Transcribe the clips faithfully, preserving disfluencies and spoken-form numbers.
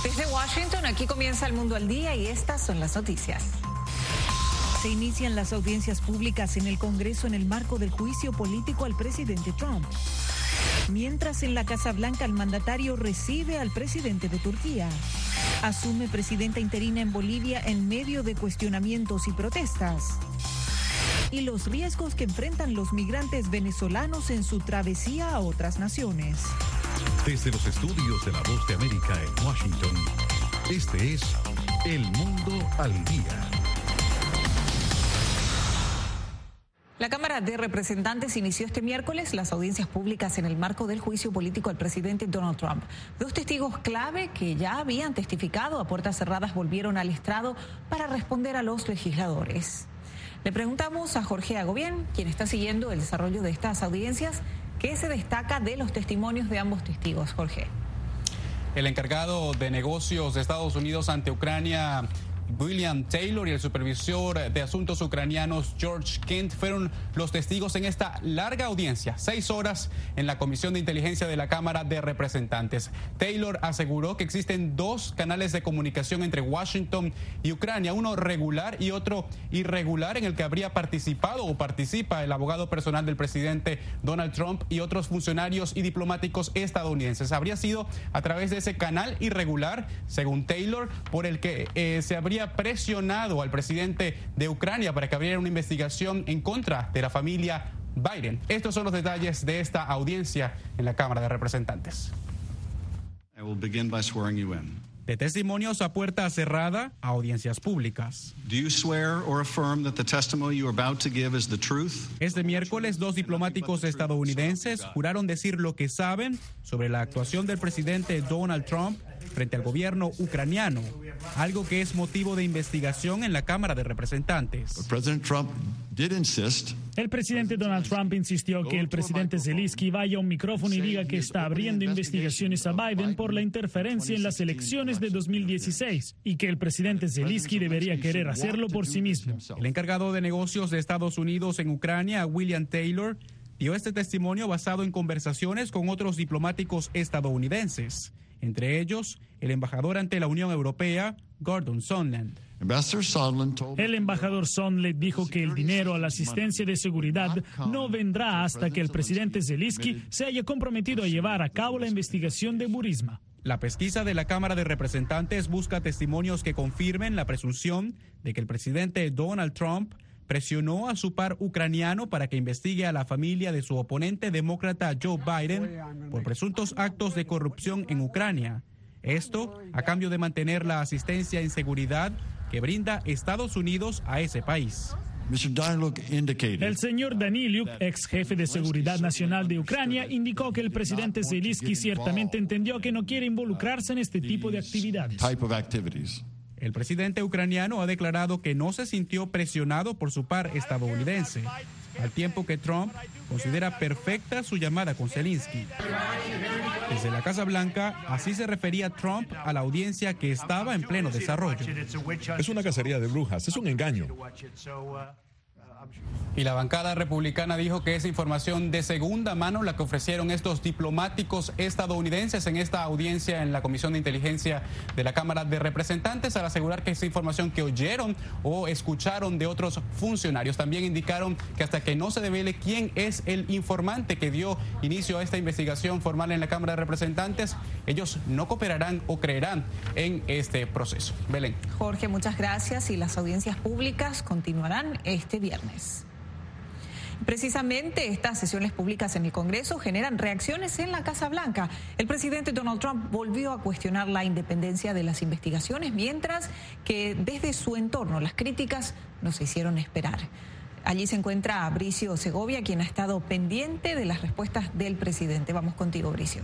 Desde Washington, aquí comienza El Mundo al Día y estas son las noticias. Se inician las audiencias públicas en el Congreso en el marco del juicio político al presidente Trump. Mientras en la Casa Blanca el mandatario recibe al presidente de Turquía. Asume presidenta interina en Bolivia en medio de cuestionamientos y protestas. Y los riesgos que enfrentan los migrantes venezolanos en su travesía a otras naciones. Desde los estudios de La Voz de América en Washington, este es El Mundo al Día. La Cámara de Representantes inició este miércoles las audiencias públicas en el marco del juicio político al presidente Donald Trump. Dos testigos clave que ya habían testificado a puertas cerradas volvieron al estrado para responder a los legisladores. Le preguntamos a Jorge Agobián, quien está siguiendo el desarrollo de estas audiencias, qué se destaca de los testimonios de ambos testigos. Jorge. El encargado de negocios de Estados Unidos ante Ucrania, William Taylor, y el supervisor de asuntos ucranianos, George Kent, fueron los testigos en esta larga audiencia, seis horas en la Comisión de Inteligencia de la Cámara de Representantes. Taylor aseguró que existen dos canales de comunicación entre Washington y Ucrania, uno regular y otro irregular, en el que habría participado o participa el abogado personal del presidente Donald Trump y otros funcionarios y diplomáticos estadounidenses. Habría sido a través de ese canal irregular, según Taylor, por el que eh, se habría presionado al presidente de Ucrania para que abriera una investigación en contra de la familia Biden. Estos son los detalles de esta audiencia en la Cámara de Representantes. I will begin by swearing you in. De testimonios a puerta cerrada a audiencias públicas. Do you swear or affirm that the testimony you are about to give is the truth? Este miércoles, dos diplomáticos estadounidenses juraron decir lo que saben sobre la actuación del presidente Donald Trump frente al gobierno ucraniano, algo que es motivo de investigación en la Cámara de Representantes. El presidente Donald Trump insistió que el presidente Zelensky vaya a un micrófono y diga que está abriendo investigaciones a Biden por la interferencia en las elecciones de dos mil dieciséis y que el presidente Zelensky debería querer hacerlo por sí mismo. El encargado de negocios de Estados Unidos en Ucrania, William Taylor, dio este testimonio basado en conversaciones con otros diplomáticos estadounidenses, entre ellos el embajador ante la Unión Europea, Gordon Sondland. El embajador Sondland dijo que el dinero a la asistencia de seguridad no vendrá hasta que el presidente Zelensky se haya comprometido a llevar a cabo la investigación de Burisma. La pesquisa de la Cámara de Representantes busca testimonios que confirmen la presunción de que el presidente Donald Trump presionó a su par ucraniano para que investigue a la familia de su oponente demócrata Joe Biden por presuntos actos de corrupción en Ucrania. Esto a cambio de mantener la asistencia en seguridad que brinda Estados Unidos a ese país. El señor Daniliuk, ex jefe de Seguridad Nacional de Ucrania, indicó que el presidente Zelensky ciertamente entendió que no quiere involucrarse en este tipo de actividades. El presidente ucraniano ha declarado que no se sintió presionado por su par estadounidense, al tiempo que Trump considera perfecta su llamada con Zelensky. Desde la Casa Blanca, así se refería Trump a la audiencia que estaba en pleno desarrollo. Es una cacería de brujas, es un engaño. Y la bancada republicana dijo que es información de segunda mano la que ofrecieron estos diplomáticos estadounidenses en esta audiencia en la Comisión de Inteligencia de la Cámara de Representantes, al asegurar que es información que oyeron o escucharon de otros funcionarios. También indicaron que hasta que no se devele quién es el informante que dio inicio a esta investigación formal en la Cámara de Representantes, ellos no cooperarán o creerán en este proceso. Belén. Jorge, muchas gracias, y las audiencias públicas continuarán este viernes. Precisamente estas sesiones públicas en el Congreso generan reacciones en la Casa Blanca. El presidente Donald Trump volvió a cuestionar la independencia de las investigaciones, mientras que desde su entorno las críticas no se hicieron esperar. Allí se encuentra Bricio Segovia, quien ha estado pendiente de las respuestas del presidente. Vamos contigo, Bricio.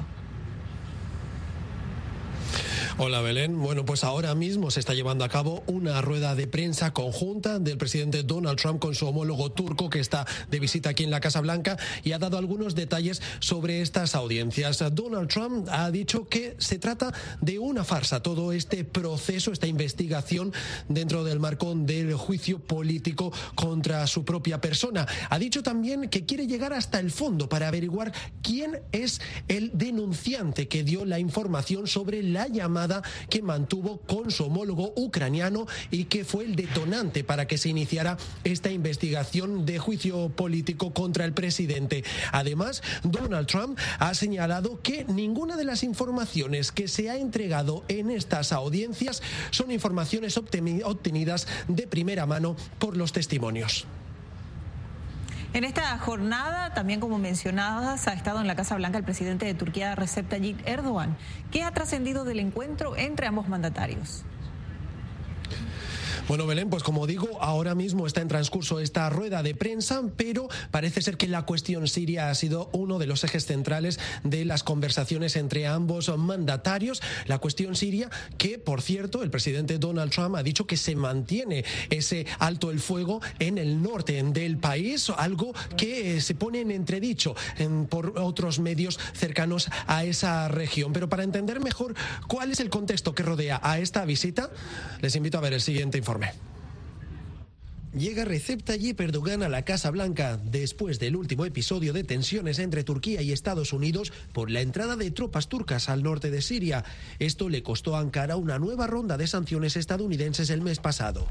Hola, Belén. Bueno, pues ahora mismo se está llevando a cabo una rueda de prensa conjunta del presidente Donald Trump con su homólogo turco, que está de visita aquí en la Casa Blanca, y ha dado algunos detalles sobre estas audiencias. Donald Trump ha dicho que se trata de una farsa todo este proceso, esta investigación dentro del marco del juicio político contra su propia persona. Ha dicho también que quiere llegar hasta el fondo para averiguar quién es el denunciante que dio la información sobre la llamada llamada que mantuvo con su homólogo ucraniano y que fue el detonante para que se iniciara esta investigación de juicio político contra el presidente. Además, Donald Trump ha señalado que ninguna de las informaciones que se ha entregado en estas audiencias son informaciones obtenidas de primera mano por los testimonios. En esta jornada, también como mencionadas, ha estado en la Casa Blanca el presidente de Turquía, Recep Tayyip Erdogan. ¿Qué ha trascendido del encuentro entre ambos mandatarios? Bueno, Belén, pues como digo, ahora mismo está en transcurso esta rueda de prensa, pero parece ser que la cuestión siria ha sido uno de los ejes centrales de las conversaciones entre ambos mandatarios. La cuestión siria que, por cierto, el presidente Donald Trump ha dicho que se mantiene ese alto el fuego en el norte del país, algo que se pone en entredicho en, por otros medios cercanos a esa región. Pero para entender mejor cuál es el contexto que rodea a esta visita, les invito a ver el siguiente informe. Llega Recep Tayyip Erdogan a la Casa Blanca después del último episodio de tensiones entre Turquía y Estados Unidos por la entrada de tropas turcas al norte de Siria. Esto le costó a Ankara una nueva ronda de sanciones estadounidenses el mes pasado.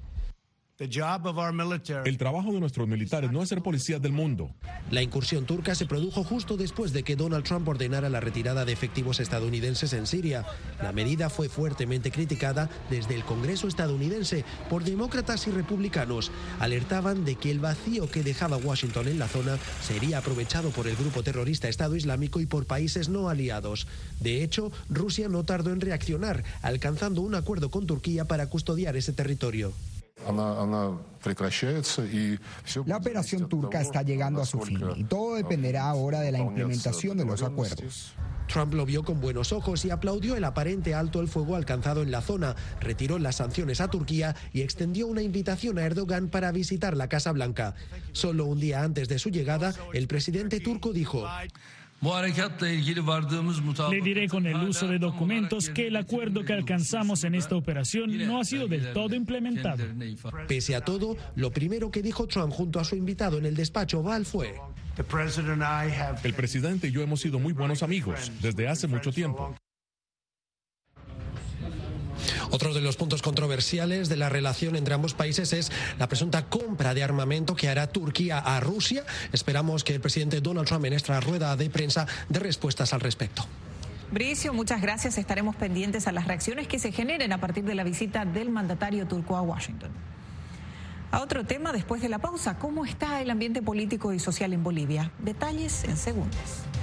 El trabajo de nuestros militares no es ser policías del mundo. La incursión turca se produjo justo después de que Donald Trump ordenara la retirada de efectivos estadounidenses en Siria. La medida fue fuertemente criticada desde el Congreso estadounidense por demócratas y republicanos. Alertaban de que el vacío que dejaba Washington en la zona sería aprovechado por el grupo terrorista Estado Islámico y por países no aliados. De hecho, Rusia no tardó en reaccionar, alcanzando un acuerdo con Turquía para custodiar ese territorio. La operación turca está llegando a su fin y todo dependerá ahora de la implementación de los acuerdos. Trump lo vio con buenos ojos y aplaudió el aparente alto el fuego alcanzado en la zona, retiró las sanciones a Turquía y extendió una invitación a Erdogan para visitar la Casa Blanca. Solo un día antes de su llegada, el presidente turco dijo: Le diré con el uso de documentos que el acuerdo que alcanzamos en esta operación no ha sido del todo implementado. Pese a todo, lo primero que dijo Trump junto a su invitado en el despacho Oval fue: El presidente y yo hemos sido muy buenos amigos desde hace mucho tiempo. Otro de los puntos controversiales de la relación entre ambos países es la presunta compra de armamento que hará Turquía a Rusia. Esperamos que el presidente Donald Trump en esta rueda de prensa dé respuestas al respecto. Bricio, muchas gracias. Estaremos pendientes a las reacciones que se generen a partir de la visita del mandatario turco a Washington. A otro tema, después de la pausa, ¿cómo está el ambiente político y social en Bolivia? Detalles en segundos.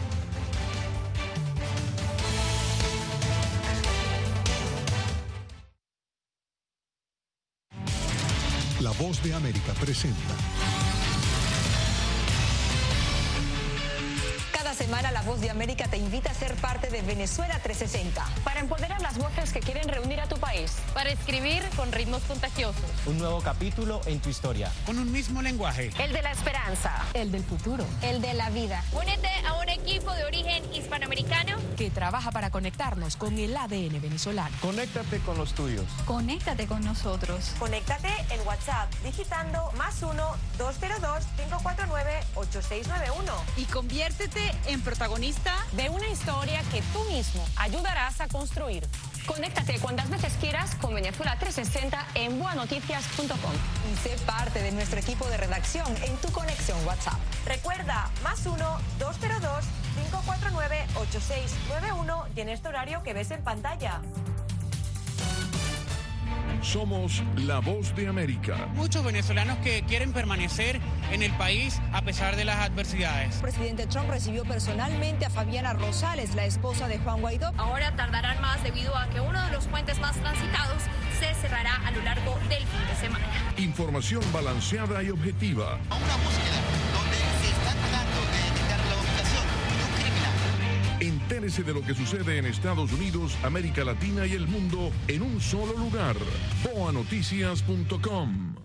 La Voz de América presenta. Cada semana La Voz de América te invita a ser parte de Venezuela trescientos sesenta. Para empoderar las voces que quieren reunir a tu país. Para escribir con ritmos contagiosos. Un nuevo capítulo en tu historia. Con un mismo lenguaje. El de la esperanza. El del futuro. El de la vida. Únete a un equipo de origen hispanoamericano que trabaja para conectarnos con el A D N venezolano. Conéctate con los tuyos. Conéctate con nosotros. Conéctate en WhatsApp digitando más uno dos cero dos cinco cuatro nueve ocho seis nueve uno. Y conviértete en protagonista de una historia que tú mismo ayudarás a construir. Conéctate cuantas veces quieras con Venezuela trescientos sesenta en boa noticias punto com. Y sé parte de nuestro equipo de redacción en tu conexión WhatsApp. Recuerda, más uno dos cero dos cinco cuatro nueve ocho seis nueve uno y en este horario que ves en pantalla. Somos La Voz de América. Muchos venezolanos que quieren permanecer en el país a pesar de las adversidades. El presidente Trump recibió personalmente a Fabiana Rosales, la esposa de Juan Guaidó. Ahora tardarán más debido a que uno de los puentes más transitados se cerrará a lo largo del fin de semana. Información balanceada y objetiva. A una búsqueda donde se está tratando de evitar la ubicación de un criminal. Entérese de lo que sucede en Estados Unidos, América Latina y el mundo en un solo lugar. boa noticias punto com.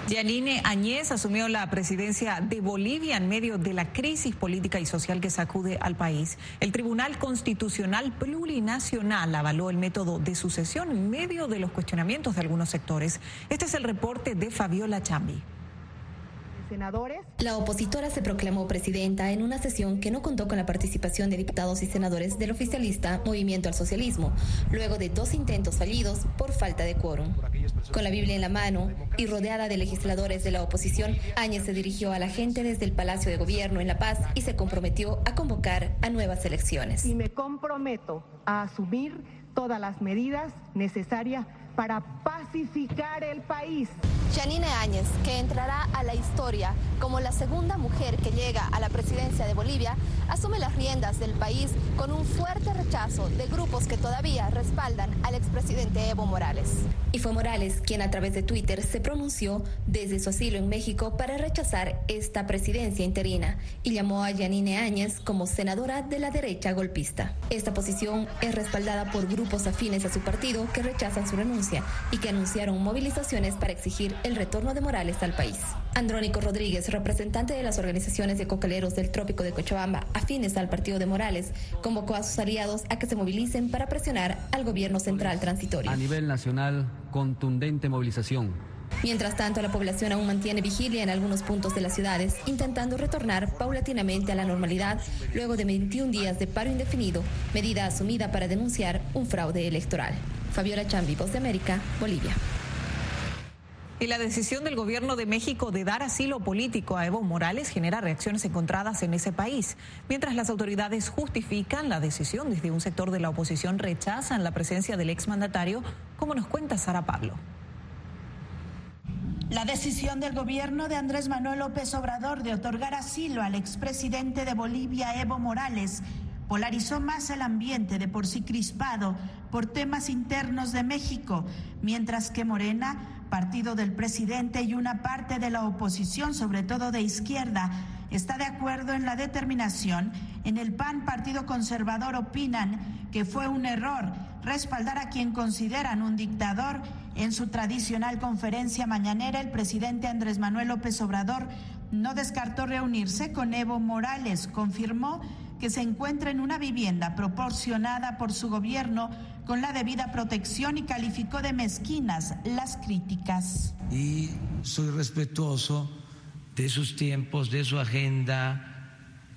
Yanine Áñez asumió la presidencia de Bolivia en medio de la crisis política y social que sacude al país. El Tribunal Constitucional Plurinacional avaló el método de sucesión en medio de los cuestionamientos de algunos sectores. Este es el reporte de Fabiola Chambi. Senadores. La opositora se proclamó presidenta en una sesión que no contó con la participación de diputados y senadores del oficialista Movimiento al Socialismo, luego de dos intentos fallidos por falta de quórum. Con la Biblia en la mano y rodeada de legisladores de la oposición, Áñez se dirigió a la gente desde el Palacio de Gobierno en La Paz y se comprometió a convocar a nuevas elecciones. Y me comprometo a asumir todas las medidas necesarias para pacificar el país. Yanine Áñez, que entrará a la historia como la segunda mujer que llega a la presidencia de Bolivia, asume las riendas del país con un fuerte rechazo de grupos que todavía respaldan al expresidente Evo Morales. Y fue Morales quien a través de Twitter se pronunció desde su asilo en México para rechazar esta presidencia interina y llamó a Yanine Áñez como senadora de la derecha golpista. Esta posición es respaldada por grupos afines a su partido que rechazan su renuncia y que anunciaron movilizaciones para exigir el retorno de Morales al país. Andrónico Rodríguez, representante de las organizaciones de cocaleros del Trópico de Cochabamba, afines al partido de Morales, convocó a sus aliados a que se movilicen para presionar al gobierno central transitorio. A nivel nacional, contundente movilización. Mientras tanto, la población aún mantiene vigilia en algunos puntos de las ciudades, intentando retornar paulatinamente a la normalidad luego de veintiún días de paro indefinido, medida asumida para denunciar un fraude electoral. Fabiola Chambi, Voz de América, Bolivia. Y la decisión del gobierno de México de dar asilo político a Evo Morales genera reacciones encontradas en ese país. Mientras las autoridades justifican la decisión, desde un sector de la oposición rechazan la presencia del exmandatario, como nos cuenta Sara Pablo. La decisión del gobierno de Andrés Manuel López Obrador de otorgar asilo al expresidente de Bolivia, Evo Morales, polarizó más el ambiente de por sí crispado por temas internos de México, mientras que Morena, partido del presidente y una parte de la oposición, sobre todo de izquierda, está de acuerdo en la determinación. En el P A N, Partido Conservador, opinan que fue un error respaldar a quien consideran un dictador. En su tradicional conferencia mañanera, el presidente Andrés Manuel López Obrador no descartó reunirse con Evo Morales. Confirmó que se encuentra en una vivienda proporcionada por su gobierno con la debida protección y calificó de mezquinas las críticas. Y soy respetuoso de sus tiempos, de su agenda.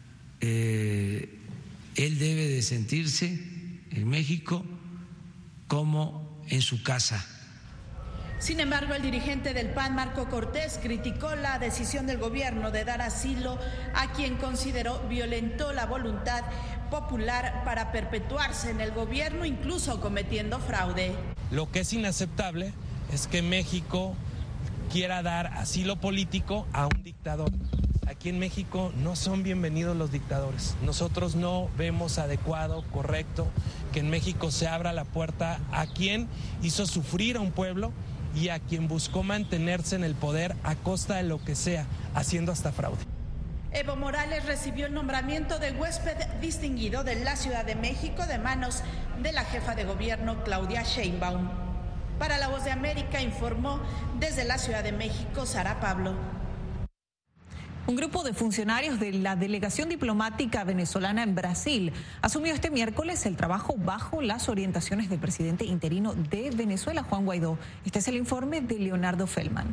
Eh, él debe de sentirse en México como en su casa. Sin embargo, el dirigente del P A N, Marco Cortés, criticó la decisión del gobierno de dar asilo a quien consideró violentó la voluntad popular para perpetuarse en el gobierno, incluso cometiendo fraude. Lo que es inaceptable es que México quiera dar asilo político a un dictador. Aquí en México no son bienvenidos los dictadores. Nosotros no vemos adecuado, correcto, que en México se abra la puerta a quien hizo sufrir a un pueblo y a quien buscó mantenerse en el poder a costa de lo que sea, haciendo hasta fraude. Evo Morales recibió el nombramiento de huésped distinguido de la Ciudad de México de manos de la jefa de gobierno, Claudia Sheinbaum. Para La Voz de América, informó desde la Ciudad de México, Sara Pablo. Un grupo de funcionarios de la delegación diplomática venezolana en Brasil asumió este miércoles el trabajo bajo las orientaciones del presidente interino de Venezuela, Juan Guaidó. Este es el informe de Leonardo Feldman.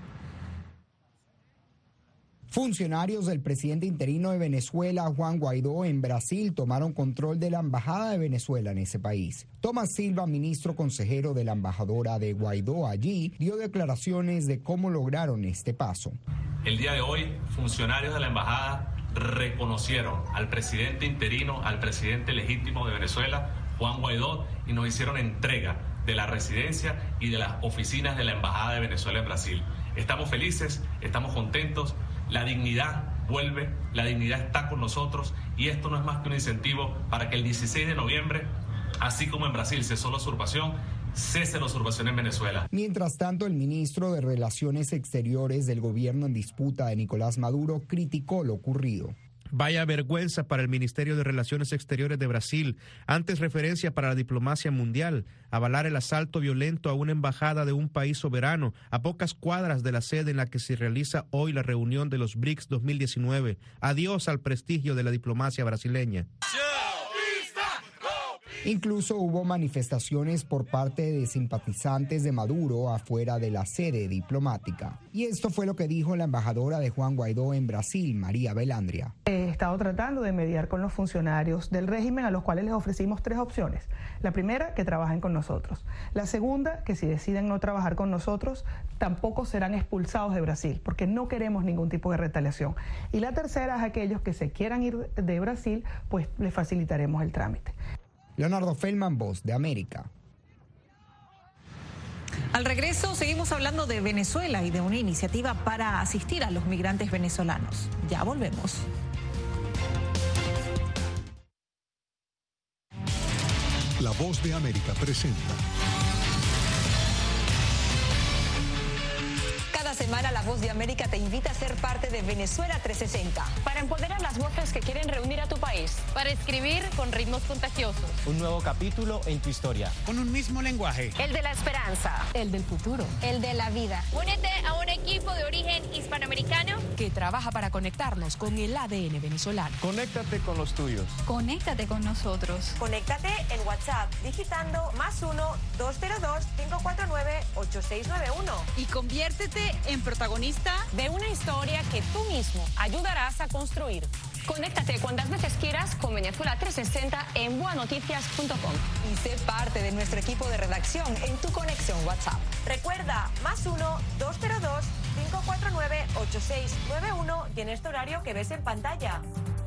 Funcionarios del presidente interino de Venezuela, Juan Guaidó, en Brasil tomaron control de la embajada de Venezuela en ese país. Tomás Silva, ministro consejero de la embajadora de Guaidó allí, dio declaraciones de cómo lograron este paso. El día de hoy, funcionarios de la embajada reconocieron al presidente interino, al presidente legítimo de Venezuela, Juan Guaidó, y nos hicieron entrega de la residencia y de las oficinas de la embajada de Venezuela en Brasil. Estamos felices, estamos contentos. La dignidad vuelve, la dignidad está con nosotros y esto no es más que un incentivo para que el dieciséis de noviembre, así como en Brasil cesó la usurpación, cese la usurpación en Venezuela. Mientras tanto, el ministro de Relaciones Exteriores del gobierno en disputa de Nicolás Maduro criticó lo ocurrido. Vaya vergüenza para el Ministerio de Relaciones Exteriores de Brasil. Antes referencia para la diplomacia mundial. Avalar el asalto violento a una embajada de un país soberano a pocas cuadras de la sede en la que se realiza hoy la reunión de los B R I C S dos mil diecinueve. Adiós al prestigio de la diplomacia brasileña. Incluso hubo manifestaciones por parte de simpatizantes de Maduro afuera de la sede diplomática. Y esto fue lo que dijo la embajadora de Juan Guaidó en Brasil, María Belandria. He estado tratando de mediar con los funcionarios del régimen a los cuales les ofrecimos tres opciones. La primera, que trabajen con nosotros. La segunda, que si deciden no trabajar con nosotros, tampoco serán expulsados de Brasil, porque no queremos ningún tipo de retaliación. Y la tercera es aquellos que se quieran ir de Brasil, pues les facilitaremos el trámite. Leonardo Feldman, Voz de América. Al regreso seguimos hablando de Venezuela y de una iniciativa para asistir a los migrantes venezolanos. Ya volvemos. La Voz de América presenta. Cada semana La Voz de América te invita a ser parte de Venezuela trescientos sesenta. Para empoderar las voces que quieren reunir a tu país. Para escribir con ritmos contagiosos. Un nuevo capítulo en tu historia. Con un mismo lenguaje. El de la esperanza. El del futuro. El de la vida. Únete a un equipo de origen hispanoamericano que trabaja para conectarnos con el A D N venezolano. Conéctate con los tuyos. Conéctate con nosotros. Conéctate en WhatsApp digitando más uno dos cero dos cinco cuatro nueve ocho seis nueve uno. Y conviértete en protagonista de una historia que tú mismo ayudarás a construir. Conéctate cuantas veces quieras con Venezuela trescientos sesenta en boa noticias punto com. Y sé parte de nuestro equipo de redacción en tu conexión WhatsApp. Recuerda, más uno dos cero dos cinco cuatro nueve ocho seis nueve uno y en este horario que ves en pantalla.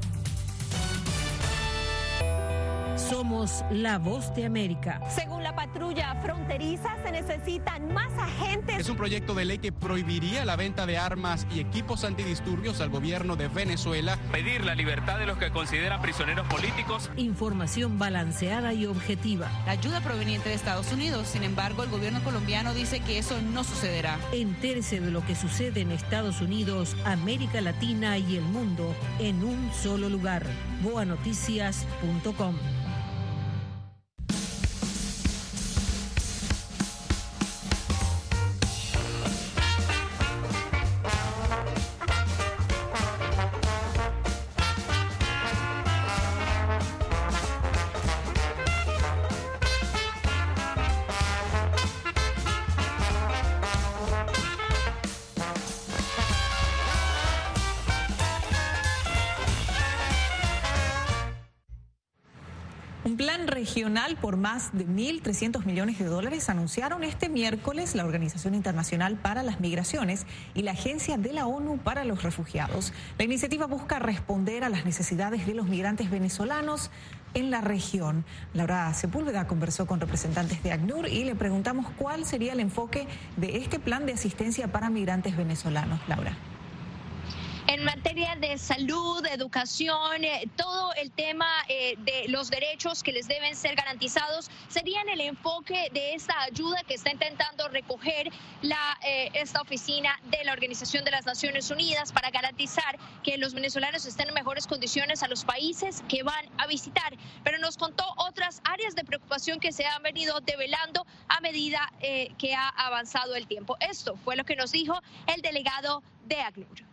Somos la Voz de América. Según la patrulla fronteriza, se necesitan más agentes. Es un proyecto de ley que prohibiría la venta de armas y equipos antidisturbios al gobierno de Venezuela. Pedir la libertad de los que consideran prisioneros políticos. Información balanceada y objetiva. La ayuda proveniente de Estados Unidos. Sin embargo, el gobierno colombiano dice que eso no sucederá. Entérese de lo que sucede en Estados Unidos, América Latina y el mundo en un solo lugar. boa noticias punto com. Un plan regional por más de mil trescientos millones de dólares anunciaron este miércoles la Organización Internacional para las Migraciones y la Agencia de la ONU para los Refugiados. La iniciativa busca responder a las necesidades de los migrantes venezolanos en la región. Laura Sepúlveda conversó con representantes de ACNUR y le preguntamos cuál sería el enfoque de este plan de asistencia para migrantes venezolanos. Laura. En materia de salud, educación, eh, todo el tema eh, de los derechos que les deben ser garantizados serían el enfoque de esta ayuda que está intentando recoger la, eh, esta oficina de la Organización de las Naciones Unidas para garantizar que los venezolanos estén en mejores condiciones a los países que van a visitar. Pero nos contó otras áreas de preocupación que se han venido develando a medida eh, que ha avanzado el tiempo. Esto fue lo que nos dijo el delegado de ACNUR.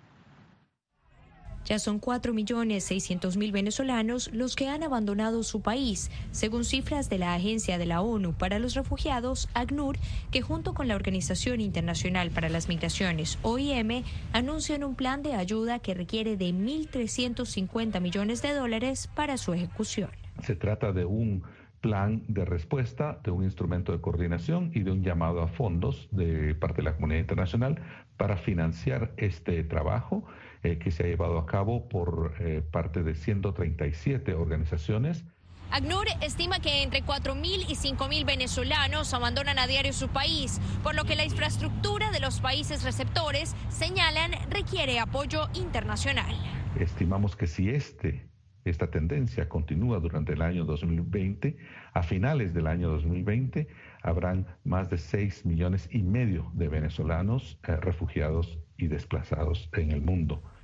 Ya son cuatro millones seiscientos mil venezolanos los que han abandonado su país, según cifras de la Agencia de la ONU para los Refugiados, ACNUR, que junto con la Organización Internacional para las Migraciones, O I M, anuncian un plan de ayuda que requiere de mil trescientos cincuenta millones de dólares para su ejecución. Se trata de un plan de respuesta, de un instrumento de coordinación y de un llamado a fondos de parte de la comunidad internacional para financiar este trabajo eh, que se ha llevado a cabo por eh, parte de ciento treinta y siete organizaciones. ACNUR estima que entre cuatro mil y cinco mil venezolanos abandonan a diario su país, por lo que la infraestructura de los países receptores, señalan, requiere apoyo internacional. Estimamos que si este Esta tendencia continúa durante el año dos mil veinte. A finales del año dos mil veinte habrán más de seis millones y medio de venezolanos eh, refugiados y desplazados en el mundo.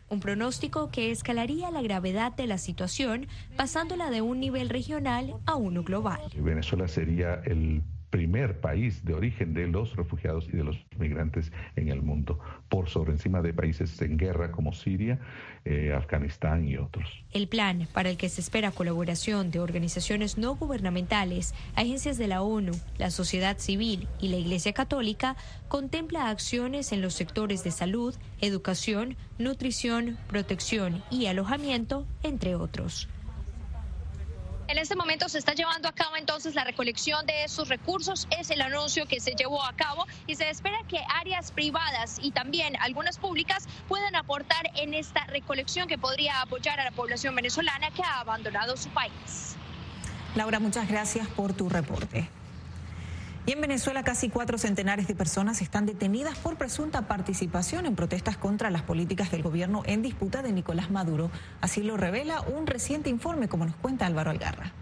un pronóstico que escalaría la gravedad de la situación, pasándola de un nivel regional a uno global. Venezuela sería el primer país de origen de los refugiados y de los migrantes en el mundo, por sobre encima de países en guerra como Siria, eh, Afganistán y otros. El plan, para el que se espera colaboración de organizaciones no gubernamentales, agencias de la ONU, la sociedad civil y la Iglesia Católica, contempla acciones en los sectores de salud, educación, nutrición, protección y alojamiento, entre otros. En este momento se está llevando a cabo entonces la recolección de esos recursos, es el anuncio que se llevó a cabo y se espera que áreas privadas y también algunas públicas puedan aportar en esta recolección que podría apoyar a la población venezolana que ha abandonado su país. Laura, muchas gracias por tu reporte. Y en Venezuela casi cuatro centenares de personas están detenidas por presunta participación en protestas contra las políticas del gobierno en disputa de Nicolás Maduro. Así lo revela un reciente informe, como nos cuenta Álvaro Algarra.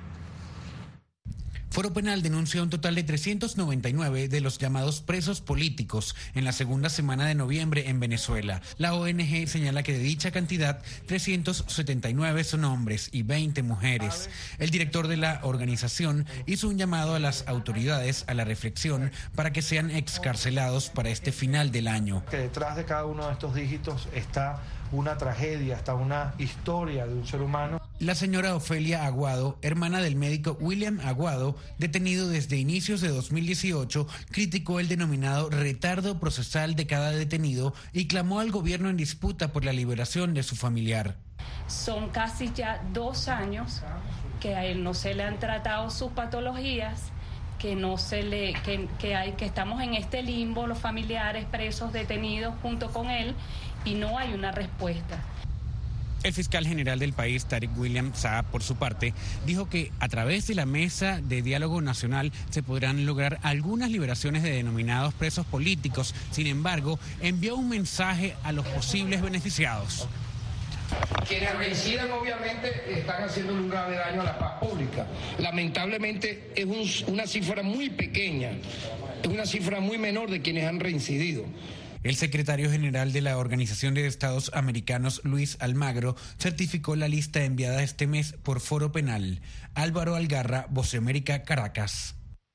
Foro Penal denunció un total de trescientos noventa y nueve de los llamados presos políticos en la segunda semana de noviembre en Venezuela. La O N G señala que de dicha cantidad, trescientos setenta y nueve son hombres y veinte mujeres. El director de la organización hizo un llamado a las autoridades a la reflexión para que sean excarcelados para este final del año. Que detrás de cada uno de estos dígitos está una tragedia, está una historia de un ser humano. La señora Ofelia Aguado, hermana del médico William Aguado, detenido desde inicios de dos mil dieciocho, criticó el denominado retardo procesal de cada detenido y clamó al gobierno en disputa por la liberación de su familiar. Son casi ya dos años que a él no se le han tratado sus patologías, que no se le, que, que hay, que estamos en este limbo, los familiares presos, detenidos junto con él, y no hay una respuesta. El fiscal general del país, Tariq William Saab, por su parte, dijo que a través de la Mesa de Diálogo Nacional se podrán lograr algunas liberaciones de denominados presos políticos. Sin embargo, envió un mensaje a los posibles beneficiados. Quienes reincidan obviamente están haciendo un grave daño a la paz pública. Lamentablemente es un, una cifra muy pequeña, es una cifra muy menor de quienes han reincidido. El secretario general de la Organización de Estados Americanos, Luis Almagro, certificó la lista enviada este mes por Foro Penal. Álvaro Algarra, Voz de América, Caracas.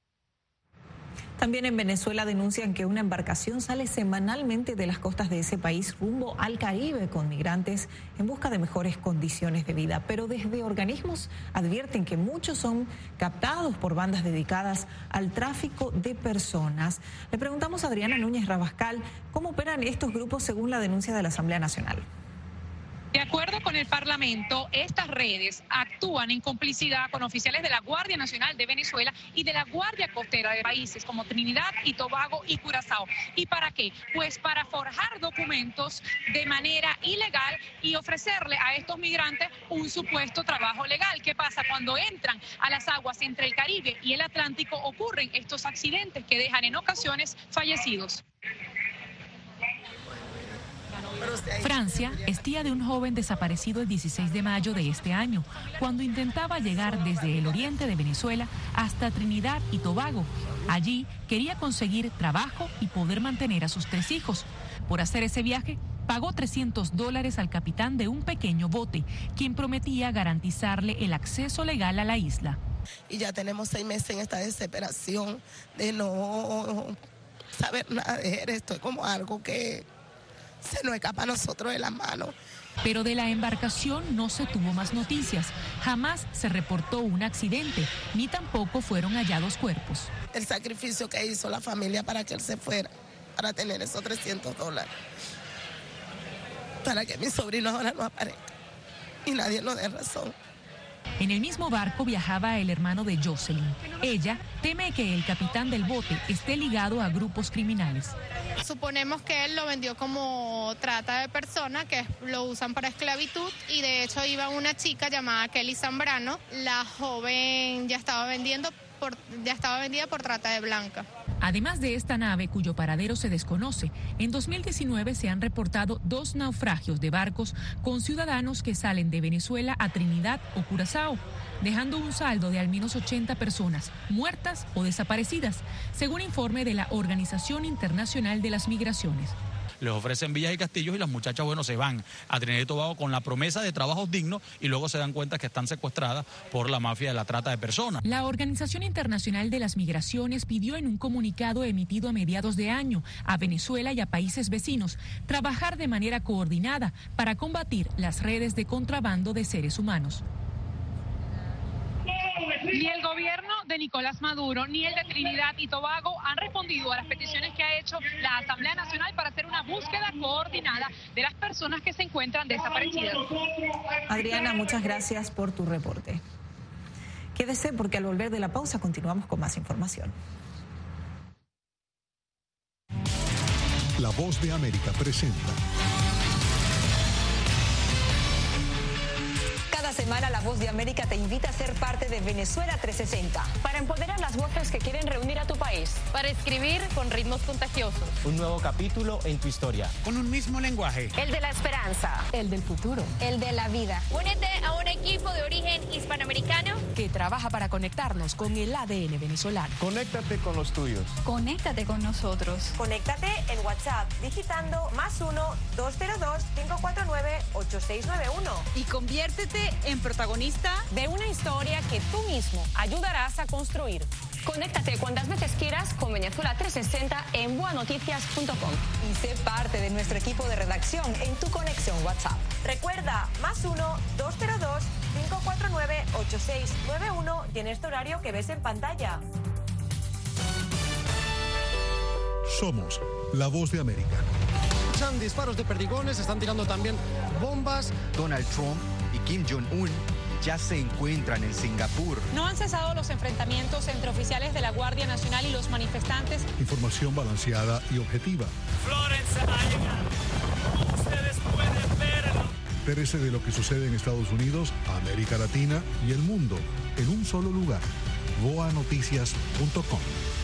También en Venezuela denuncian que una embarcación sale semanalmente de las costas de ese país rumbo al Caribe con migrantes en busca de mejores condiciones de vida. Pero desde organismos advierten que muchos son captados por bandas dedicadas al tráfico de personas. Le preguntamos a Adriana Núñez Rabascal cómo operan estos grupos según la denuncia de la Asamblea Nacional. De acuerdo con el Parlamento, estas redes actúan en complicidad con oficiales de la Guardia Nacional de Venezuela y de la Guardia Costera de países como Trinidad y Tobago y Curazao. ¿Y para qué? Pues para forjar documentos de manera ilegal y ofrecerle a estos migrantes un supuesto trabajo legal. ¿Qué pasa? Cuando entran a las aguas entre el Caribe y el Atlántico ocurren estos accidentes que dejan en ocasiones fallecidos. Francia es tía de un joven desaparecido el dieciséis de mayo de este año, cuando intentaba llegar desde el oriente de Venezuela hasta Trinidad y Tobago. Allí quería conseguir trabajo y poder mantener a sus tres hijos. Por hacer ese viaje, pagó trescientos dólares al capitán de un pequeño bote, quien prometía garantizarle el acceso legal a la isla. Y ya tenemos seis meses en esta desesperación de no saber nada de él. Esto es como algo que se nos escapa a nosotros de las manos. Pero de la embarcación no se tuvo más noticias. Jamás se reportó un accidente, ni tampoco fueron hallados cuerpos. El sacrificio que hizo la familia para que él se fuera, para tener esos trescientos dólares, para que mi sobrino ahora no aparezca y nadie nos dé razón. En el mismo barco viajaba el hermano de Jocelyn. Ella teme que el capitán del bote esté ligado a grupos criminales. Suponemos que él lo vendió como trata de personas, que lo usan para esclavitud, y de hecho iba una chica llamada Kelly Zambrano. La joven ya estaba vendiendo por, ya estaba vendida por trata de blanca. Además de esta nave, cuyo paradero se desconoce, en dos mil diecinueve se han reportado dos naufragios de barcos con ciudadanos que salen de Venezuela a Trinidad o Curazao, dejando un saldo de al menos ochenta personas muertas o desaparecidas, según informe de la Organización Internacional de las Migraciones. les ofrecen villas y castillos y las muchachas, bueno, se van a Trinidad y Tobago con la promesa de trabajos dignos y luego se dan cuenta que están secuestradas por la mafia de la trata de personas. La Organización Internacional de las Migraciones pidió en un comunicado emitido a mediados de año a Venezuela y a países vecinos trabajar de manera coordinada para combatir las redes de contrabando de seres humanos. Ni el gobierno de Nicolás Maduro ni el de Trinidad y Tobago han respondido a las peticiones que ha hecho la Asamblea Nacional para hacer una búsqueda coordinada de las personas que se encuentran desaparecidas. Adriana, muchas gracias por tu reporte. Quédese porque al volver de la pausa continuamos con más información. La Voz de América presenta. Cada semana La Voz de América te invita a ser parte de Venezuela trescientos sesenta. Para empoderar las voces que quieren reunir a tu país. Para escribir con ritmos contagiosos. Un nuevo capítulo en tu historia. Con un mismo lenguaje. El de la esperanza. El del futuro. El de la vida. Únete a un equipo de origen hispanoamericano que trabaja para conectarnos con el A D N venezolano. Conéctate con los tuyos. Conéctate con nosotros. Conéctate en WhatsApp digitando más uno dos cero dos cinco cuatro nueve ocho seis nueve uno. Y conviértete en protagonista de una historia que tú mismo ayudarás a construir. Conéctate cuantas veces quieras con Venezuela trescientos sesenta en boa noticias punto com. Y sé parte de nuestro equipo de redacción en tu conexión WhatsApp. Recuerda, más uno dos cero dos cinco cuatro nueve ocho seis nueve uno y en este horario que ves en pantalla. Somos La Voz de América. Escuchan disparos de perdigones, están tirando también bombas. Donald Trump y Kim Jong-un ya se encuentran en Singapur. No han cesado los enfrentamientos entre oficiales de la Guardia Nacional y los manifestantes. Información balanceada y objetiva. Florence ha llegado. Ustedes pueden verlo. Entérese de lo que sucede en Estados Unidos, América Latina y el mundo en un solo lugar. boa noticias punto com.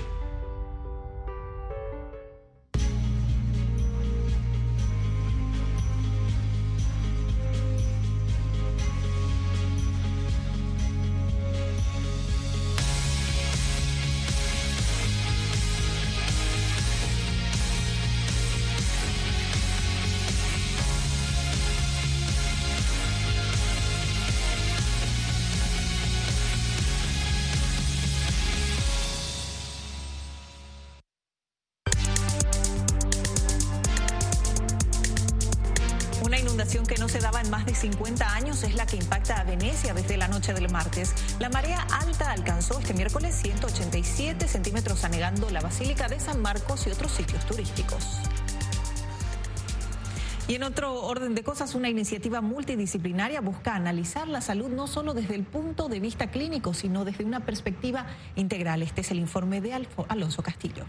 Que no se daba en más de cincuenta años es la que impacta a Venecia desde la noche del martes. La marea alta alcanzó este miércoles ciento ochenta y siete centímetros, anegando la Basílica de San Marcos y otros sitios turísticos. Y en otro orden de cosas, una iniciativa multidisciplinaria busca analizar la salud no solo desde el punto de vista clínico, sino desde una perspectiva integral. Este es el informe de Alonso Castillo.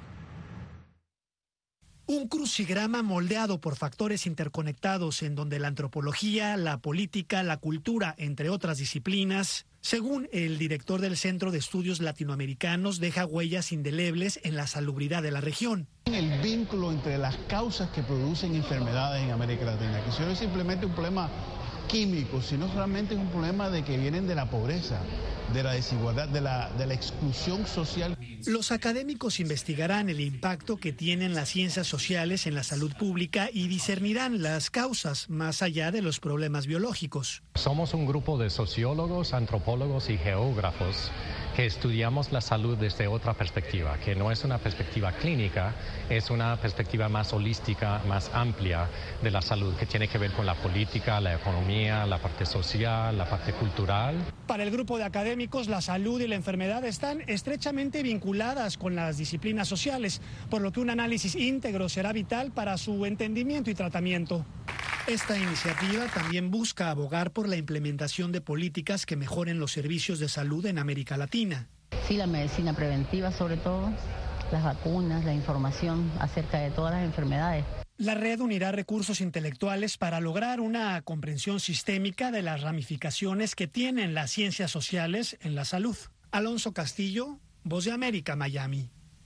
Un crucigrama moldeado por factores interconectados en donde la antropología, la política, la cultura, entre otras disciplinas, según el director del Centro de Estudios Latinoamericanos, deja huellas indelebles en la salubridad de la región. El vínculo entre las causas que producen enfermedades en América Latina, que eso no es simplemente un problema químico, sino realmente es un problema de que vienen de la pobreza, de la desigualdad, de la, de la exclusión social. Los académicos investigarán el impacto que tienen las ciencias sociales en la salud pública y discernirán las causas más allá de los problemas biológicos. Somos un grupo de sociólogos, antropólogos y geógrafos que estudiamos la salud desde otra perspectiva, que no es una perspectiva clínica, es una perspectiva más holística, más amplia de la salud, que tiene que ver con la política, la economía, la parte social, la parte cultural. Para el grupo de académicos, la salud y la enfermedad están estrechamente vinculadas con las disciplinas sociales, por lo que un análisis íntegro será vital para su entendimiento y tratamiento. Esta iniciativa también busca abogar por la implementación de políticas que mejoren los servicios de salud en América Latina. Sí, la medicina preventiva sobre todo, las vacunas, la información acerca de todas las enfermedades. La red unirá recursos intelectuales para lograr una comprensión sistémica de las ramificaciones que tienen las ciencias sociales en la salud. Alonso Castillo, Voz de América, Miami.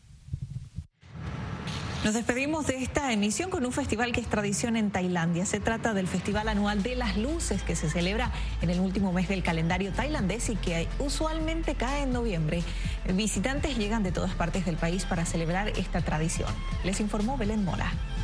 Nos despedimos de esta emisión con un festival que es tradición en Tailandia. Se trata del Festival Anual de las Luces, que se celebra en el último mes del calendario tailandés y que usualmente cae en noviembre. Visitantes llegan de todas partes del país para celebrar esta tradición. Les informó Belén Mola.